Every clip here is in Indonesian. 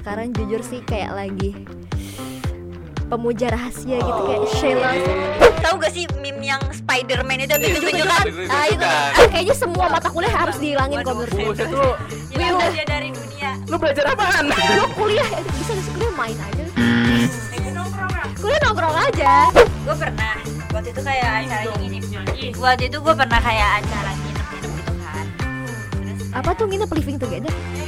sekarang jujur sih kayak lagi pemuja rahasia gitu kayak Sheila. Tahu gak sih meme yang Spider-Man itu tunjuk-tunjukkan? Ah itu kayaknya semua mata kuliah harus dihilangin kok menurut saya. Buset lu. Hilang dia dari dunia. Lu belajar apaan? Lo kuliah bisa nggak sih kuliah main aja? Kuliah nongkrong aja. Gue pernah waktu itu kayak acara gini. Waktu itu gue pernah kayak acara nginep-nginep gitu kan. Terus Apa tuh nginep living together?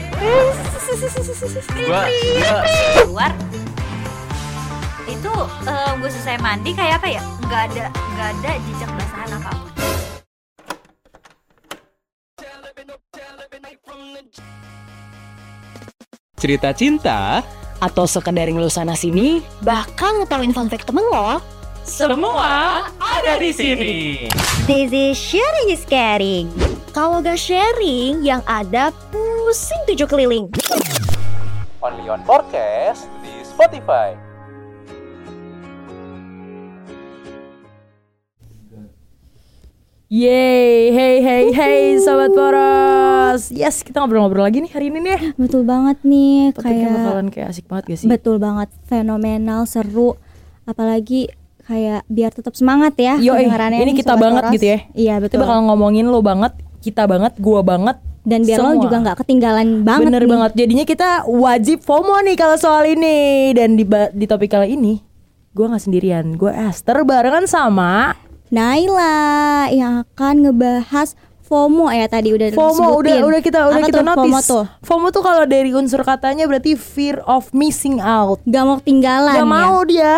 Gua keluar itu gue selesai mandi kayak apa ya? Nggak ada jejak basahan apapun. Cerita cinta atau sekedar ngeluh sana sini, Bahkan ngetahuin fun fact temen lo. semua ada di sini. This is sharing is caring. Kalau gak sharing, yang ada pusing 7 keliling. Only on Forecast di Spotify. yeay, hey sobat poros. Yes, kita ngobrol-ngobrol lagi nih hari ini nih. Betul banget nih, Topiknya kayak bakalan kayak asik banget gak sih? betul banget, fenomenal, seru, apalagi kayak biar tetap semangat ya. Yoi, kedengarannya ini nih, kita Sobat banget Poros. gitu ya. Iya Kita betul. bakal ngomongin lo banget, kita banget, gua banget. Dan biar semua. lo juga nggak ketinggalan banget. Bener nih. banget. Jadinya kita wajib FOMO nih kalau soal ini. Dan di topik kali ini, gua nggak sendirian. Gue Esther barengan sama Naila yang akan ngebahas FOMO ya, tadi udah FOMO. disebutin. Udah kita Apa tuh notice. FOMO tuh? FOMO tuh kalau dari unsur katanya berarti fear of missing out. Gak mau ketinggalan Gak ya. mau dia.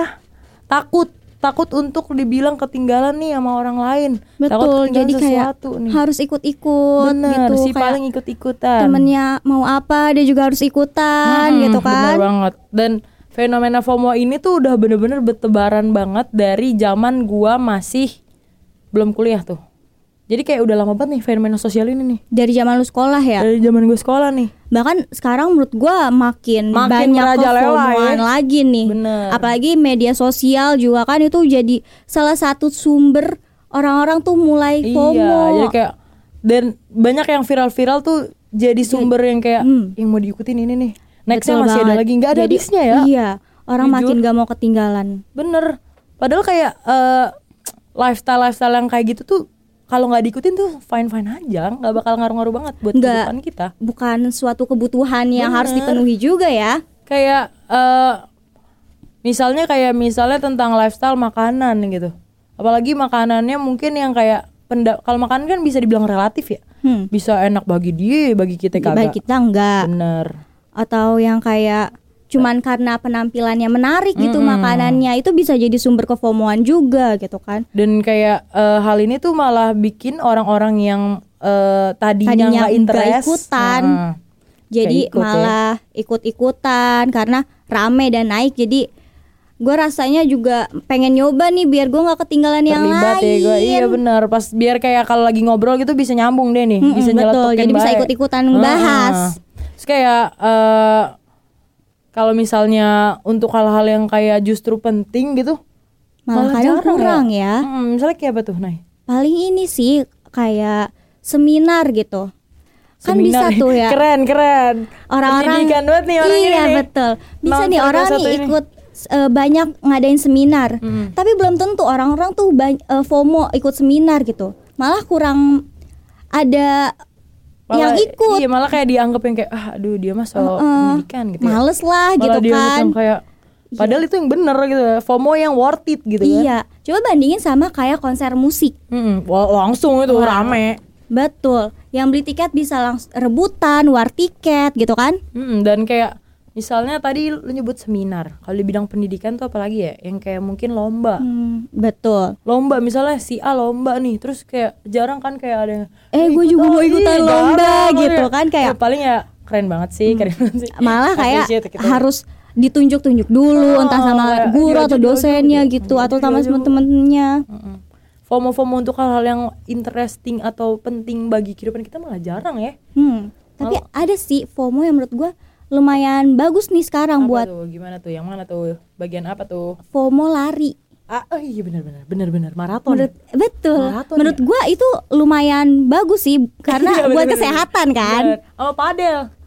Takut untuk dibilang ketinggalan nih sama orang lain. Takut Betul, ketinggalan jadi kayak sesuatu nih. harus ikut-ikut Bener, gitu. si Kayak paling ikut-ikutan. temennya mau apa dia juga harus ikutan gitu kan. Bener banget. Dan fenomena FOMO ini tuh udah bener-bener bertebaran banget dari zaman gua masih belum kuliah tuh. Jadi kayak udah lama banget nih fenomena sosial ini nih. Dari zaman lu sekolah ya. Dari zaman gue sekolah nih. Bahkan sekarang menurut gua makin banyak merajalela kefomoan ya. lagi nih. Bener. Apalagi media sosial juga kan itu jadi salah satu sumber orang-orang tuh mulai FOMO. Iya, jadi kayak dan banyak yang viral-viral tuh jadi sumber yang kayak yang mau diikutin ini nih. Nextnya Betul masih ada banget. lagi, nggak ada Jadi, habisnya ya. Iya, orang Jujur. makin gak mau ketinggalan. Bener. Padahal kayak lifestyle yang kayak gitu tuh kalau nggak diikutin tuh fine aja, nggak bakal ngaruh-ngaruh banget buat Nggak. kehidupan kita. Bukan suatu kebutuhan yang Bener. harus dipenuhi juga ya. Kayak misalnya tentang lifestyle makanan gitu. Apalagi makanannya mungkin yang kayak kalau makanan kan bisa dibilang relatif ya. Bisa enak bagi dia, bagi kita kagak. Bagi kita enggak. Bener. Atau yang kayak cuman karena penampilannya menarik gitu makanannya, itu bisa jadi sumber kefomoan juga gitu kan. Dan kayak hal ini tuh malah bikin orang-orang yang tadinya nggak interest ikutan, jadi kayak ikut malah ikut-ikutan karena rame dan naik. Jadi gue rasanya juga pengen nyoba nih biar gue nggak ketinggalan yang terlibat lain. ya gue. Iya bener. Pas biar kayak kalau lagi ngobrol gitu bisa nyambung deh nih, bisa betul. nyeletukin Jadi bisa baik. ikut-ikutan ngebahas. Terus kayak kalau misalnya untuk hal-hal yang kayak justru penting gitu Malah kadang jarang kurang ya. Misalnya kayak apa tuh, Nay? Paling ini sih kayak seminar gitu. Kan Seminar. bisa tuh ya. Keren. Orang-orang Pendidikan banget nih orang iya, ini nih. betul. Bisa Nonton nih orang kelas nih satu ini. ikut banyak ngadain seminar. Tapi belum tentu orang-orang tuh FOMO ikut seminar gitu. Malah kurang ada yang ikut. Iya, malah kayak dianggap yang kayak aduh dia mah soal pendidikan gitu ya. Males lah Malah gitu dianggap kan. yang kayak padahal itu yang bener gitu ya. FOMO yang worth it gitu kan. Iya. Coba bandingin sama kayak konser musik. Langsung itu rame. Betul. Yang beli tiket bisa langsung rebutan, war tiket gitu kan. Dan kayak misalnya tadi lu nyebut seminar. Kalau di bidang pendidikan tuh apalagi ya? Yang kayak mungkin lomba. Betul. Lomba misalnya si A lomba nih, terus kayak jarang kan kayak ada yang Gue juga mau ikutan lomba gitu kan, kayak paling ya keren banget sih. malah kayak Appreciate gitu. harus ditunjuk-tunjuk dulu entah sama guru atau dosennya gitu atau sama teman-temannya. FOMO untuk hal-hal yang interesting atau penting bagi kehidupan kita malah jarang ya. Tapi ada sih FOMO yang menurut gue lumayan bagus nih sekarang Apa buat tuh? Gimana tuh? Yang mana tuh? Bagian apa tuh? FOMO lari. Iya benar maraton. Betul. Maraton menurut ya? gue itu lumayan bagus sih karena Iya, buat bener-bener. kesehatan kan. Bener. Oh, padel.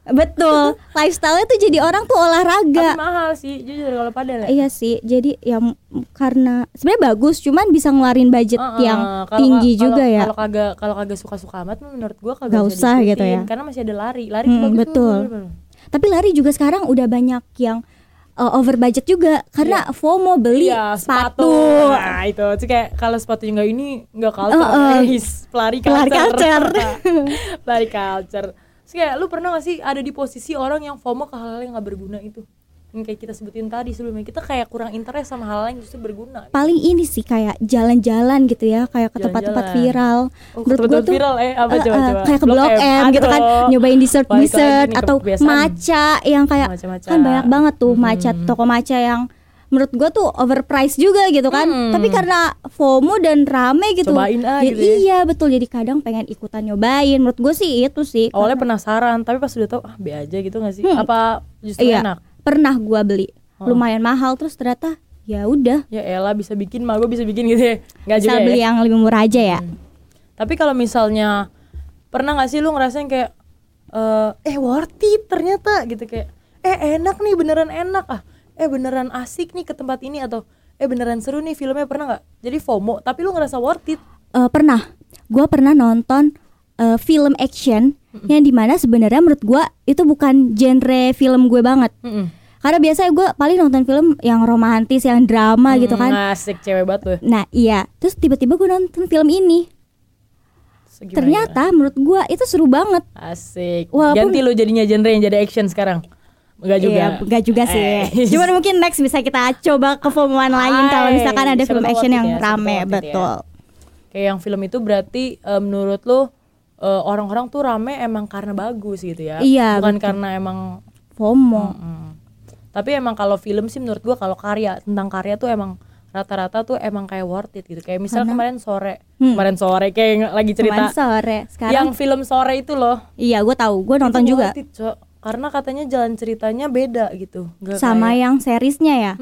Betul. Lifestyle-nya tuh jadi orang tuh olahraga. Tapi mahal sih jujur kalau padel ya. Iya sih. Jadi ya karena sebenarnya bagus, cuman bisa ngeluarin budget yang tinggi juga ya. Kalau kagak suka-suka amat menurut gua Gak kagak usah diikutin, gitu ya. Karena masih ada lari juga bagus betul. tuh. Tapi lari juga sekarang udah banyak yang over budget juga karena FOMO beli Iya, sepatu. Nah itu kayak kalau sepatunya nggak ini nggak culture guys. Pelari Pelari culture. culture. Pelari culture. Terus kayak lu pernah gak sih ada di posisi orang yang FOMO ke hal-hal yang gak berguna itu? Yang kayak kita sebutin tadi sebelumnya, kita kayak kurang interest sama hal yang justru berguna. Paling ini sih kayak jalan-jalan gitu ya, kayak ke tempat-tempat viral. Menurut gue tuh viral apa coba-coba? kayak ke Blok M gitu kan, nyobain dessert atau matcha yang kayak kan banyak banget tuh matcha, toko matcha yang menurut gue tuh overpriced juga gitu kan. Tapi karena FOMO dan rame gitu. Cobain gitu ya. Iya betul, jadi kadang pengen ikutan nyobain. Menurut gue sih itu sih. Awalnya penasaran, tapi pas udah tau be aja gitu gak sih? Apa justru enak? Pernah gue beli lumayan mahal, terus ternyata ya udah. Ya elah bisa bikin mah, gue bisa bikin gitu ya. Gak juga beli yang lebih murah aja ya. Tapi kalau misalnya pernah gak sih lu ngerasain kayak worth it ternyata gitu, kayak enak nih, beneran enak beneran asik nih ke tempat ini, atau beneran seru nih filmnya, pernah nggak? Jadi FOMO tapi lu ngerasa worth it? Pernah. Gue pernah nonton film action yang dimana sebenarnya menurut gue itu bukan genre film gue banget. Karena biasanya gue paling nonton film yang romantis, yang drama gitu kan. Asik, cewek banget tuh. Nah iya, terus tiba-tiba gue nonton film ini. Ternyata menurut gue itu seru banget. Asik. Ganti lu jadinya genre yang jadi action sekarang. Enggak juga. Enggak juga sih. Cuman mungkin next bisa kita coba ke FOMO-an lain kalau misalkan ada film action yang rame, betul. Kayak yang film itu berarti menurut lu orang-orang tuh rame emang karena bagus gitu ya. Iya, bukan karena emang FOMO. Tapi emang kalau film sih menurut gua, kalau tentang karya tuh emang rata-rata tuh emang kayak worth it gitu. Kayak misal kemarin sore kayak yang lagi cerita. Kemarin sore. Sekarang yang film sore itu loh. Iya, gue tahu. Gue nonton itu juga. Worth it, karena katanya jalan ceritanya beda gitu. Sama kayak yang seriesnya ya.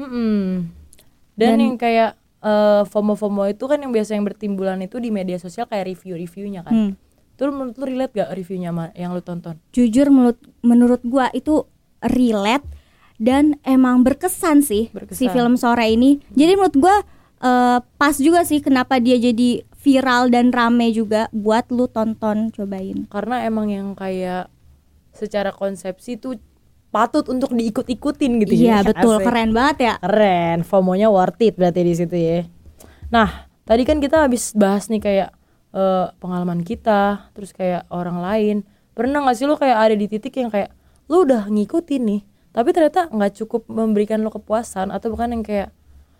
Dan yang kayak FOMO itu kan yang biasa yang bertimbulan itu di media sosial, kayak review-reviewnya kan. Itu menurut lu relate gak reviewnya yang lu tonton? Jujur menurut gua itu relate dan emang berkesan sih si film sore ini. Jadi menurut gua pas juga sih kenapa dia jadi viral dan rame juga buat lu tonton, cobain. Karena emang yang kayak secara konsepsi tuh patut untuk diikut-ikutin gitu ya. Iya betul, keren banget ya. Keren, FOMO-nya worth it berarti di situ ya. Nah, tadi kan kita habis bahas nih kayak pengalaman kita, terus kayak orang lain. Pernah nggak sih lo kayak ada di titik yang kayak lo udah ngikutin nih, tapi ternyata nggak cukup memberikan lo kepuasan, atau bukan yang kayak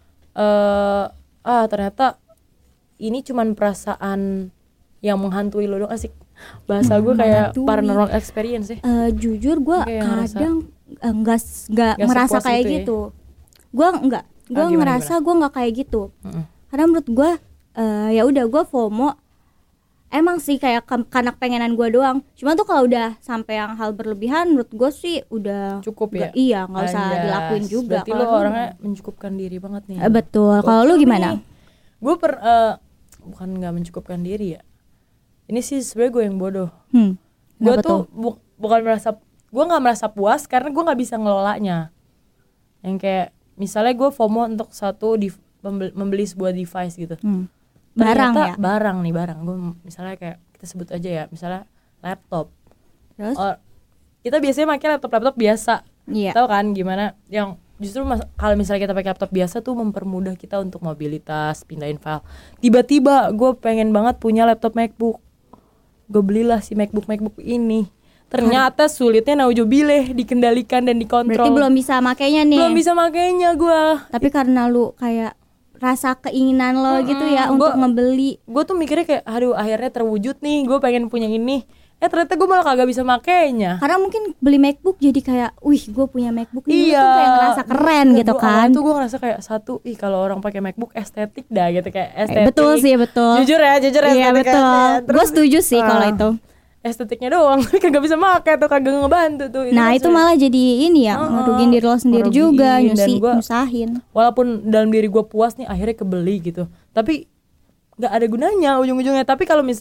ternyata ini cuman perasaan yang menghantui lo dong, asik. Bahasa gue kayak paranormal experience sih. Jujur gue kadang nggak merasa kayak gitu. Gue ngerasa gue nggak kayak gitu. Karena menurut gue ya udah, gue FOMO emang sih kayak karena pengenan gue doang. Cuma tuh kalau udah sampai yang hal berlebihan, menurut gue sih udah cukup ya. Iya, nggak usah dilakuin juga. Berarti lo orangnya mencukupkan diri banget nih. Betul. Kalau lu gimana? Gue bukan nggak mencukupkan diri ya. Ini sih sebenarnya gue yang bodoh. Gue tuh bukan merasa, gue nggak merasa puas karena gue nggak bisa ngelolanya. Yang kayak misalnya gue FOMO untuk membeli sebuah device gitu. Barang ya? Barang gue misalnya kayak kita sebut aja ya, misalnya laptop. Terus? Kita biasanya pakai laptop biasa. Iya. Tahu kan gimana? Yang justru kalau misalnya kita pakai laptop biasa tuh mempermudah kita untuk mobilitas, pindahin file. Tiba-tiba gue pengen banget punya laptop MacBook. Gue belilah si MacBook ini. Ternyata sulitnya naujubileh dikendalikan dan dikontrol. Berarti belum bisa makainya nih. Belum bisa makainya gue. Tapi karena lu kayak rasa keinginan lo gitu ya untuk ngebeli. Gue tuh mikirnya kayak aduh akhirnya terwujud nih, gue pengen punya ini. Ternyata gue malah kagak bisa makainya. Karena mungkin beli MacBook jadi kayak, wih gue punya MacBook ini, tuh kayak ngerasa keren gitu kan. Itu gue ngerasa kayak kalau orang pakai MacBook estetik dah gitu, kayak estetik. Betul sih, betul. Jujur ya. Iya betul. Gue setuju sih kalau itu. Estetiknya doang, kagak bisa pakai tuh, kagak ngebantu tuh. Nah itu malah jadi ini ya, ngerugiin diri lo sendiri juga, nyusahin. Walaupun dalam diri gue puas nih, akhirnya kebeli gitu. Tapi nggak ada gunanya ujung-ujungnya. Tapi kalau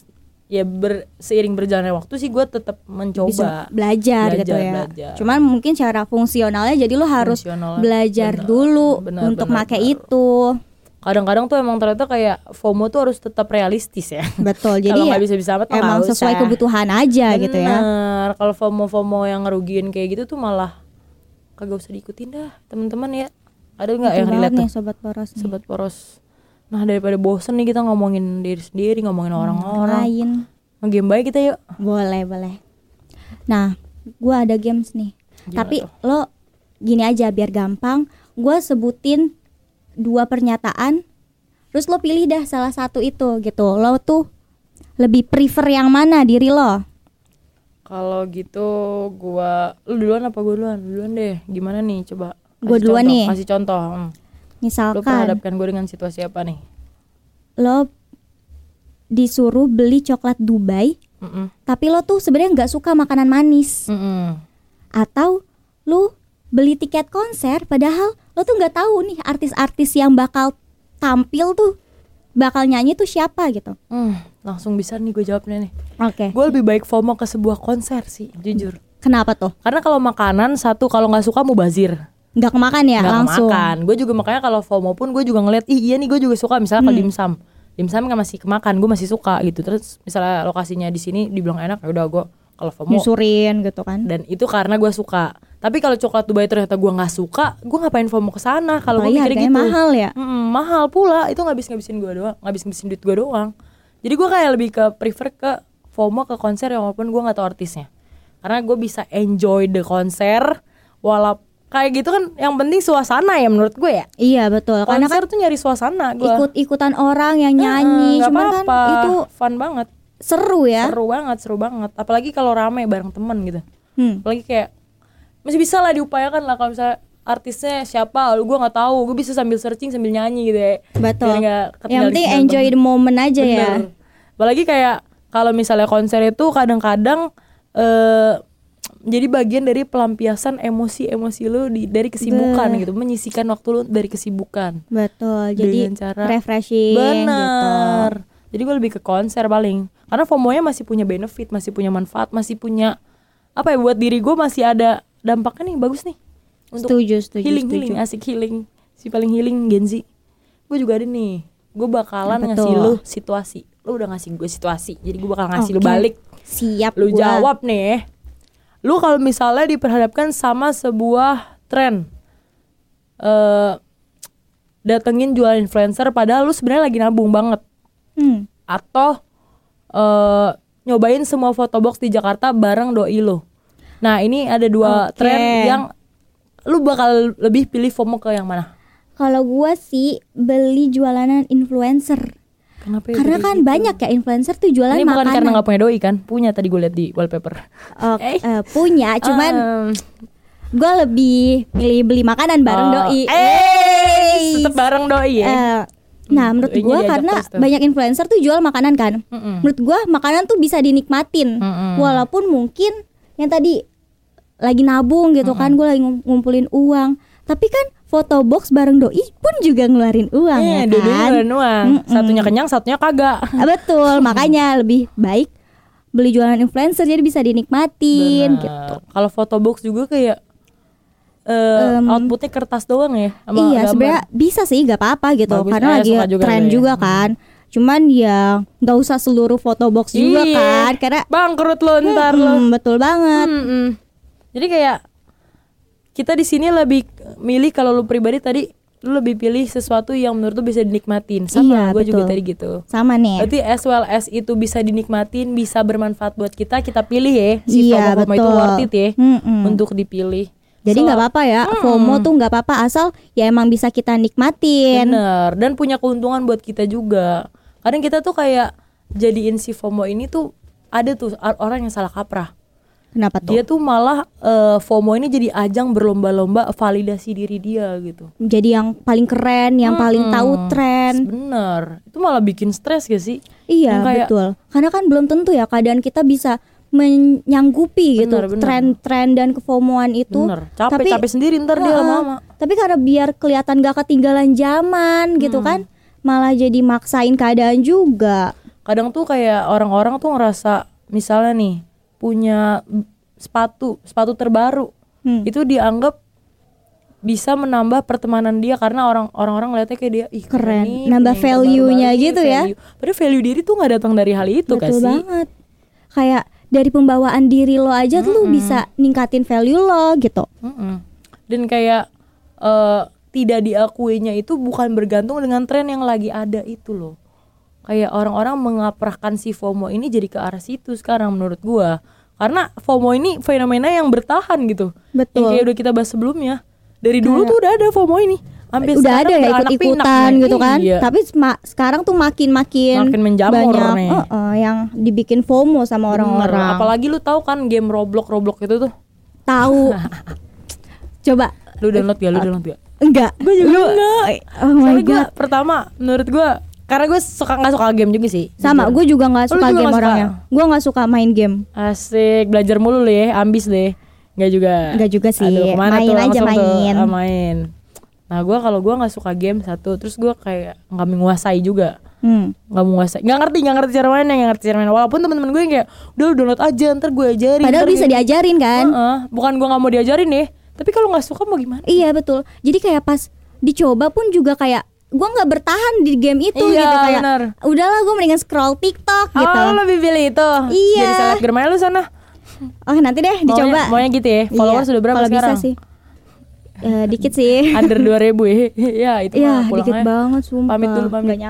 ya seiring berjalannya waktu sih gue tetap mencoba bisa belajar gitu ya. belajar. Cuman mungkin cara fungsionalnya jadi lo harus belajar dulu untuk pakai itu. Kadang-kadang tuh emang ternyata kayak FOMO tuh harus tetap realistis ya. Betul. Jadi kalau ya nggak bisa-bisa amat emang sesuai kebutuhan aja gitu ya. Bener. Kalau FOMO yang ngerugiin kayak gitu tuh malah kagak usah diikutin dah teman-teman ya. Ada nggak yang relate nih tuh? sobat poros nih. Sobat poros. Nah daripada bosen nih kita ngomongin diri sendiri, ngomongin orang-orang lain. Nge-game baik kita yuk. Boleh. Nah, gue ada games nih. Gimana Tapi tuh? lo gini aja biar gampang. Gue sebutin 2 pernyataan, terus lo pilih dah salah satu itu gitu. Lo tuh lebih prefer yang mana diri lo? Kalau gitu lu duluan apa gue duluan? Duluan deh. Gimana nih coba? Gue Kasih duluan contoh, nih. Kasih contoh. Lu Misalkan perhadapkan gue dengan situasi apa nih? lo disuruh beli coklat Dubai, tapi lo tuh sebenarnya nggak suka makanan manis. Atau lo beli tiket konser padahal lo tuh nggak tahu nih artis-artis yang bakal tampil tuh bakal nyanyi tuh siapa gitu. Langsung bisa nih gue jawabnya nih. Oke. Gue lebih baik FOMO ke sebuah konser sih, jujur. Kenapa tuh? Karena kalau makanan satu, kalau nggak suka mubazir. Nggak kemakan ya Nggak langsung. kemakan. Gue juga makanya kalau FOMO pun gue juga ngeliat, iya nih gue juga suka. Misalnya kalau dimsum kan masih kemakan, gue masih suka gitu. Terus misalnya lokasinya di sini dibilang enak, ya udah gue kalau FOMO. Nyusurin gitu kan. Dan itu karena gue suka. Tapi kalau coklat Dubai ternyata gue nggak suka, gue ngapain FOMO ke sana? Kalau gue mikirnya gitu. Mahal ya. Mahal pula. Itu ngabisin gue doang, ngabisin duit gue doang. Jadi gue kayak lebih ke prefer ke FOMO ke konser yang walaupun gue nggak tahu artisnya. Karena gue bisa enjoy the konser, walaupun kayak gitu kan yang penting suasana ya menurut gue ya. Iya betul. Karena Konser kan tuh nyari suasana gue. ikut-ikutan orang yang nyanyi, Nggak cuman apa-apa. kan itu fun banget. seru ya. Seru banget. Apalagi kalau rame bareng temen gitu. Hmm. Apalagi kayak masih bisa lah diupayakan lah kalau misalnya artisnya siapa, gue nggak tahu, gue bisa sambil searching sambil nyanyi gitu ya. Betul. Biar nggak Yang ketinggalan penting di enjoy the moment aja ya. Bener. Apalagi kayak kalau misalnya konser itu kadang-kadang jadi bagian dari pelampiasan emosi lu dari kesibukan gitu, menyisihkan waktu lu dari kesibukan. Betul. Jadi Dengan cara refreshing bener. gitu. Jadi gue lebih ke konser paling. Karena FOMO-nya masih punya benefit, masih punya manfaat, masih punya apa ya, buat diri gue masih ada dampaknya nih, bagus nih. Untuk Setuju. healing, asik healing. Si paling healing Gen Z. Gue juga ada nih. Gue bakalan Apa ngasih tuh? lu situasi. Lu udah ngasih gue situasi. Jadi gue bakal ngasih lu Oke. balik. Siap. Lu gua. jawab nih. Lu kalau misalnya diperhadapkan sama sebuah tren, datengin jualan influencer padahal lu sebenarnya lagi nabung banget, atau nyobain semua photobox di Jakarta bareng doi lu. Nah ini ada 2 tren yang lu bakal lebih pilih FOMO ke yang mana? Kalau gua sih beli jualanan influencer. Kenapa ya Karena gitu? kan banyak ya influencer tuh jualan Ini bukan makanan. karena gak punya doi kan? Punya, tadi gue liat di wallpaper. Punya, cuman gue lebih milih beli makanan bareng doi. Tetep bareng doi ya. Nah menurut Doinya gue diajak karena terus tuh. banyak influencer tuh jual makanan kan. Menurut gue makanan tuh bisa dinikmatin. Walaupun mungkin yang tadi lagi nabung gitu kan, gue lagi ngumpulin uang. Tapi kan foto box bareng doi pun juga ngeluarin uang ya kan. Dua-duanya ngeluarin uang. Satunya kenyang, satunya kagak. Betul, makanya lebih baik beli jualan influencer jadi bisa dinikmatin Bener. gitu. Kalau photobox juga kayak outputnya kertas doang ya. Sama Iya gambar. sebenarnya bisa sih gak apa-apa gitu. Bagus, karena lagi suka juga tren gue ya. juga kan. Cuman ya gak usah seluruh photobox juga Iya. kan. Karena bangkrut lo ntar lo. betul banget. Jadi kayak kita di sini lebih milih, kalau lu pribadi tadi lu lebih pilih sesuatu yang menurut lu bisa dinikmatin. Sama Iya, gue juga betul. tadi gitu. Sama nih. Berarti as well as itu bisa dinikmatin, bisa bermanfaat buat kita pilih ya. Si Iya, FOMO itu betul. worth it ya untuk dipilih. Jadi nggak apa-apa ya, FOMO tuh nggak apa-apa asal ya emang bisa kita nikmatin. Bener, dan punya keuntungan buat kita juga. Kadang kita tuh kayak jadiin si FOMO ini tuh, ada tuh orang yang salah kaprah. Kenapa tuh? Dia tuh malah FOMO ini jadi ajang berlomba-lomba validasi diri dia gitu. Jadi yang paling keren, yang paling tahu tren. Bener, itu malah bikin stres gak sih? Iya Yang kayak, betul. Karena kan belum tentu ya keadaan kita bisa menyanggupi gitu Bener. tren-tren dan kefomoan itu. Bener, capek sendiri ntar dia lama-lama. Tapi karena biar kelihatan gak ketinggalan zaman gitu kan, malah jadi maksain keadaan juga. kadang tuh kayak orang-orang tuh ngerasa misalnya nih punya sepatu terbaru, itu dianggap bisa menambah pertemanan dia karena orang-orang ngeliatnya kayak dia ih keren, nih, nambah value-nya gitu ya. Padahal value diri tuh nggak datang dari hal itu. Betul banget. Kayak dari pembawaan diri lo aja tuh lo bisa ningkatin value lo gitu. Dan kayak tidak diakuinya itu bukan bergantung dengan tren yang lagi ada itu loh. Kayak orang-orang mengaprahkan si FOMO ini jadi ke arah situ sekarang menurut gua. Karena FOMO ini fenomena yang bertahan gitu. Betul. Yang kayak udah kita bahas sebelumnya. Dari dulu tuh udah ada FOMO ini. Hampir udah ada ya ikut-ikutan gitu kan. Iya. Tapi sekarang tuh makin menjamur banyak nih. Yang dibikin FOMO sama orang-orang. Apalagi lu tahu kan game Roblox itu tuh. Tahu. Coba lu download gak? Enggak. Gue juga enggak. Oh my god. Pertama menurut gue karena gue nggak suka game juga sih. Sama, gue juga nggak suka game orangnya. Gue nggak suka main game. Asik, belajar mulu lu ya, ambis deh. Nggak juga sih. Aduh, main aja main. Main. Nah gue kalau gue nggak suka game satu, terus gue kayak nggak menguasai juga. Nggak menguasai, nggak ngerti cara mainnya, Walaupun teman-teman gue yang kayak udah lu download aja, ntar gue ajarin. Padahal bisa diajarin kan? Bukan gue nggak mau diajarin deh, tapi kalau nggak suka mau gimana? Iya betul. Jadi kayak pas dicoba pun juga kayak gue nggak bertahan di game itu gitu kayak. Bener. Udahlah gue mendingan scroll TikTok gitu. Oh lebih pilih itu. Iya. Jadi selebgram lu sana. Oh nanti deh dicoba. Maunya gitu ya. Followers sudah berapa kalau sekarang? Bisa sih. Dikit sih. Under 2.000 ya. Ya itu mah pulang dikit banget sumpah. Pamit dulu. Nggak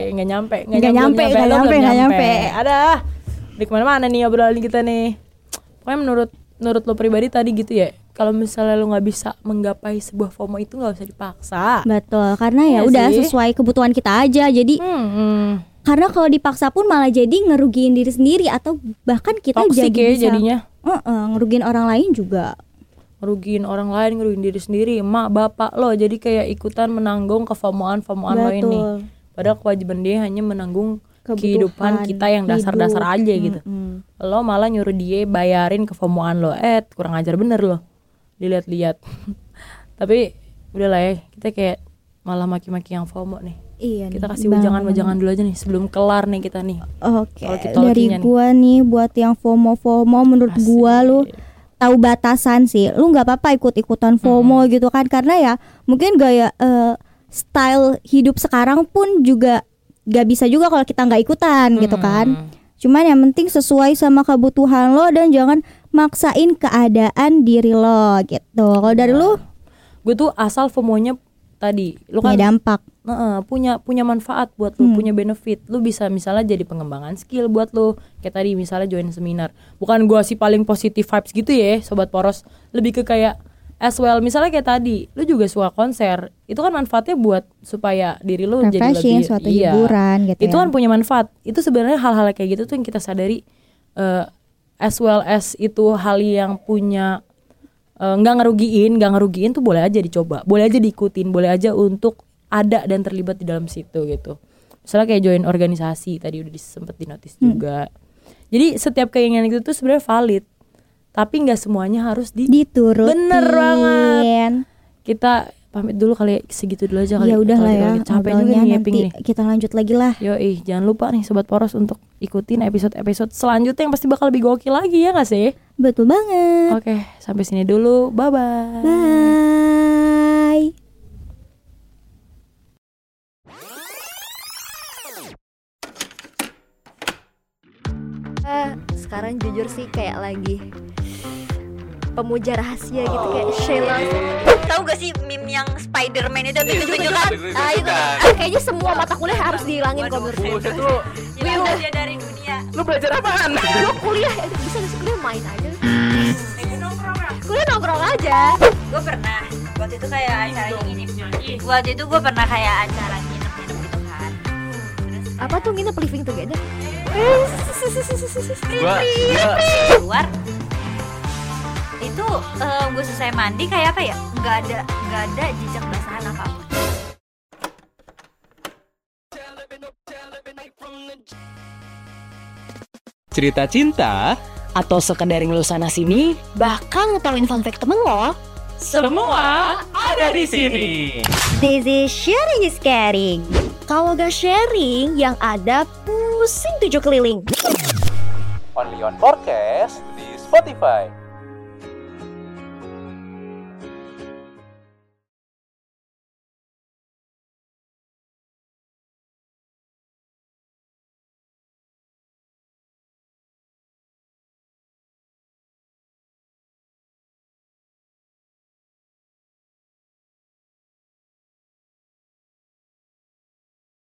nyampe. Ada. Di kemana-mana nih obrolan kita nih. Pokoknya menurut lo pribadi tadi gitu ya. Kalau misalnya lo nggak bisa menggapai sebuah FOMO itu nggak usah dipaksa. Betul. Karena ya udah sesuai kebutuhan kita aja. Jadi karena kalau dipaksa pun malah jadi ngerugiin diri sendiri atau bahkan kita toxic jadi ya bisa jadinya. Ngerugiin orang lain juga. Ngerugiin orang lain, ngerugiin diri sendiri, emak, bapak lo. Jadi kayak ikutan menanggung kefomoan lo ini. Padahal kewajiban dia hanya menanggung kehidupan kita yang dasar-dasar aja gitu. Lo malah nyuruh dia bayarin kefomoan lo. Kurang ajar bener lo. Dilihat-lihat. Tapi udahlah ya, kita kayak malah maki-maki yang FOMO nih. Iya. Kita kasih wejangan dulu aja nih sebelum kelar nih kita nih. Oke. Dari gua nih buat yang FOMO menurut gua lu tahu batasan sih. Lu nggak apa-apa ikut-ikutan FOMO gitu kan, karena ya mungkin gaya style hidup sekarang pun juga gak bisa juga kalau kita nggak ikutan gitu kan. Cuman yang penting sesuai sama kebutuhan lo dan jangan maksain keadaan diri lo gitu. Kalau dari lu? Gue tuh asal FOMO-nya tadi lu kan punya dampak. Punya manfaat buat lu, punya benefit. Lu bisa misalnya jadi pengembangan skill buat lu. Kayak tadi misalnya join seminar. Bukan gua sih paling positive vibes gitu ya, sobat poros. Lebih ke kayak as well, misalnya kayak tadi lu juga suka konser, itu kan manfaatnya buat supaya diri lu jadi lebih suatu hiburan gitu. Itu kan punya manfaat. Itu sebenarnya hal-hal kayak gitu tuh yang kita sadari, as well as itu hal yang punya nggak ngerugiin tuh boleh aja dicoba, boleh aja diikutin, boleh aja untuk ada dan terlibat di dalam situ gitu. Misalnya kayak join organisasi tadi udah sempet dinotis juga. Jadi setiap keinginan itu tuh sebenarnya valid. Tapi nggak semuanya harus diturutin. Bener banget. Kita pamit dulu kali, segitu dulu aja kali. Ya udah lah ya. Capek juga nih nanti nih. Kita lanjut lagi lah. Yoi, jangan lupa nih sobat poros untuk ikutin episode selanjutnya yang pasti bakal lebih gokil lagi ya nggak sih? Betul banget. Oke, sampai sini dulu. Bye. Bye. Sekarang jujur sih kayak lagi pemuja rahasia gitu kayak Sheila. Tahu gak sih meme yang Spider-Man itu tunjuk-tunjukkan? Itu kayaknya semua mata kuliah harus dihilangin kok menurut saya. Hilang dia dari dunia. Lu belajar apaan? Lu kuliah bisa nggak sih kuliah main aja? Kuliah nongkrong aja. Gue pernah waktu itu kayak acara nginep. Waktu itu gue pernah kayak acara nginep gitu kan. Apa tuh nginep living together? Keluar itu gue selesai mandi kayak apa ya, nggak ada jejak basahan apapun. Cerita cinta atau sekedar ngeluh sana sini, Bahkan ngetawain fun fact temen lo. semua ada di sini. This is Sharing is Caring. Kalau gak sharing, yang ada pusing 7 keliling. Only on Forecast di Spotify.